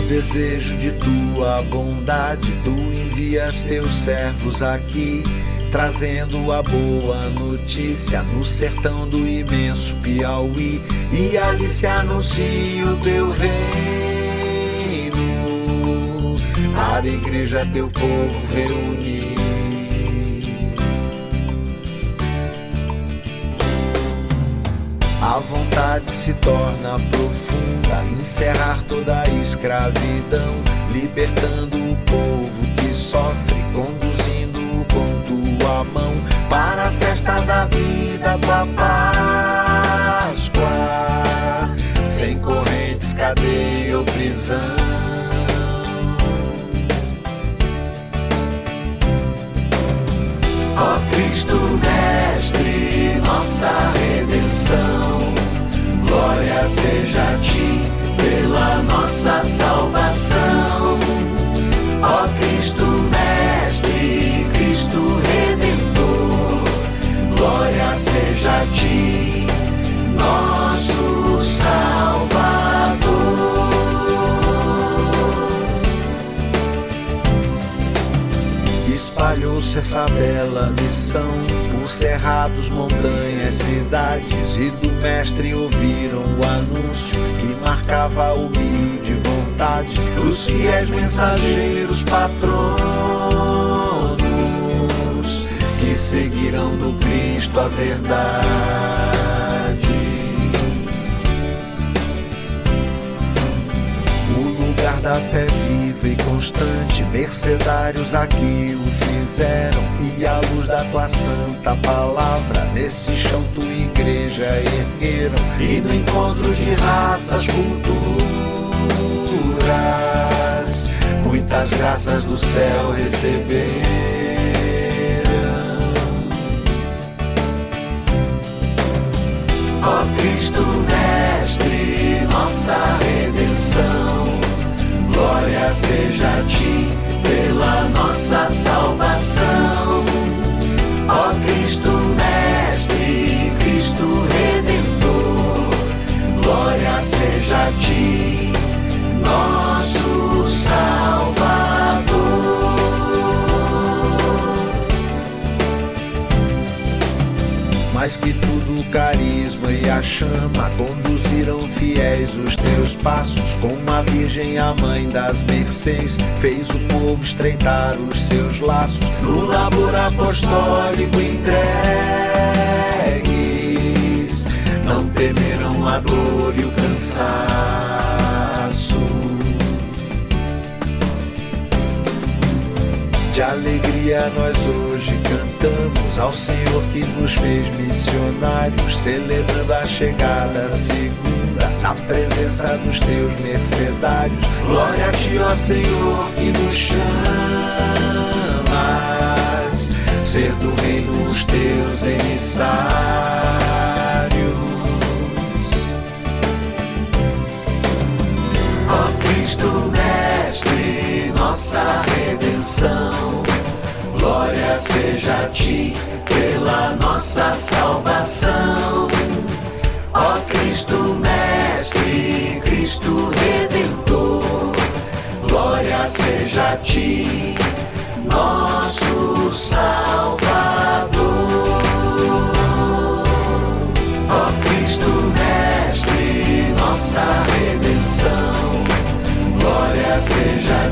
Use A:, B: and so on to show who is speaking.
A: desejo de tua bondade, tu envias teus servos aqui, trazendo a boa notícia no sertão do imenso Piauí, e ali se anuncia o teu reino, para a igreja teu povo reunir. A vontade se torna profunda, encerrar toda a escravidão, libertando o povo que sofre, conduzindo-o com tua mão para a festa da vida, tua Páscoa, sem correntes, cadeia ou prisão. Ó Cristo Mestre, nossa redenção, glória seja a ti pela nossa salvação. Ó Cristo Mestre, Cristo Redentor, glória seja a ti, nosso Salvador. Espalhou-se essa bela missão por cerrados, montanhas, cidades, e do mestre ouviram o anúncio que marcava a humilde vontade dos fiéis mensageiros patronos que seguirão do Cristo a verdade. Da fé viva e constante, mercedários aqui o fizeram, e à luz da tua santa palavra nesse chão tua igreja ergueram, e no encontro de raças, culturas, muitas graças do céu receberam. Ó Cristo Mestre, nossa redenção, glória seja a ti pela nossa salvação. Ó Cristo Mestre, Cristo Redentor, glória seja a ti, nosso Salvador. Mais que tudo o carisma e a chama conduziram fiéis os teus passos, como a Virgem, a mãe das mercês, fez o povo estreitar os seus laços no labor apostólico entregues, não temeram a dor e o cansaço. De alegria nós hoje cantamos ao Senhor que nos fez missionários, celebrando a chegada segunda na presença dos teus mercedários. Glória a ti, ó Senhor, que nos chamas, ser do reino os teus emissários. Ó Cristo Mestre, nossa redenção, glória seja a ti pela nossa salvação. Ó Cristo Mestre, Cristo Redentor, glória seja a ti, nosso Salvador. Ó Cristo Mestre, nossa redenção, glória seja a